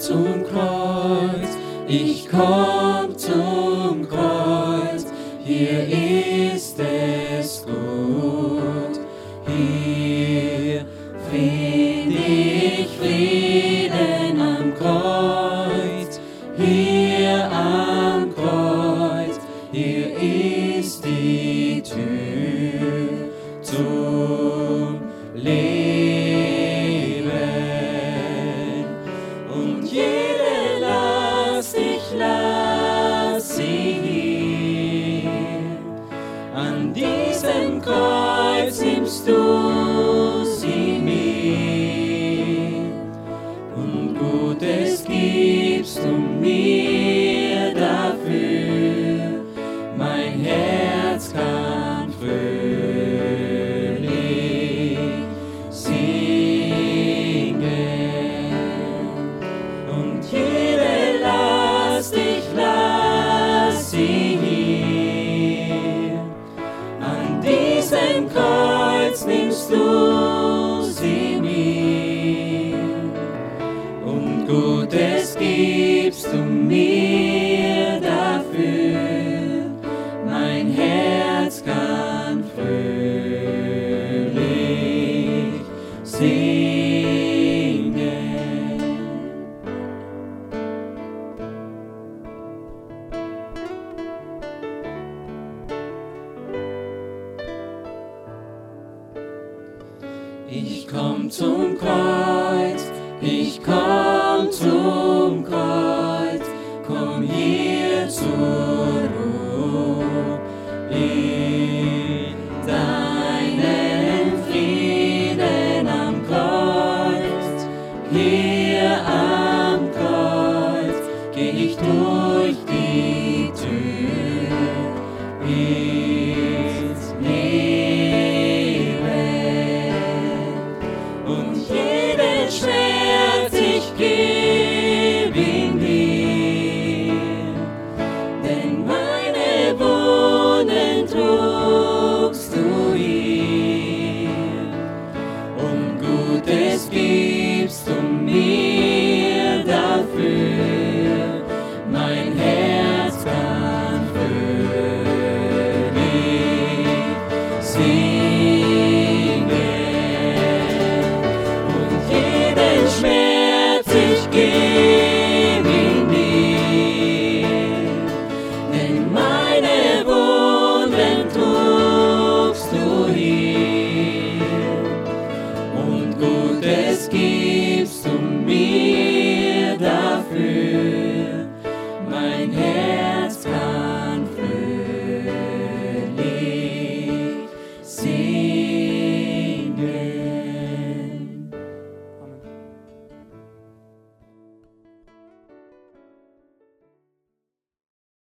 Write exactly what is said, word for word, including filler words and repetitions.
zum Kreuz, ich komm zum Kreuz, hier ist es gut, hier find ich Frieden am Kreuz, hier am Kreuz, hier ist die Tür zum Leben. Und jede Last, ich lass sie hier. An diesem Kreuz nimmst du sie mir. Und Gutes gibst du mir dafür. Mein Herz kann fröhlich singen. Und jede Last, ich lass sie hier. An diesem Kreuz nimmst du sie mir. Und Gutes gibst du mir dafür. Mein Herz kann fröhlich singen. Ich komm zum Kreuz, ich komm zum Kreuz, komm hier zu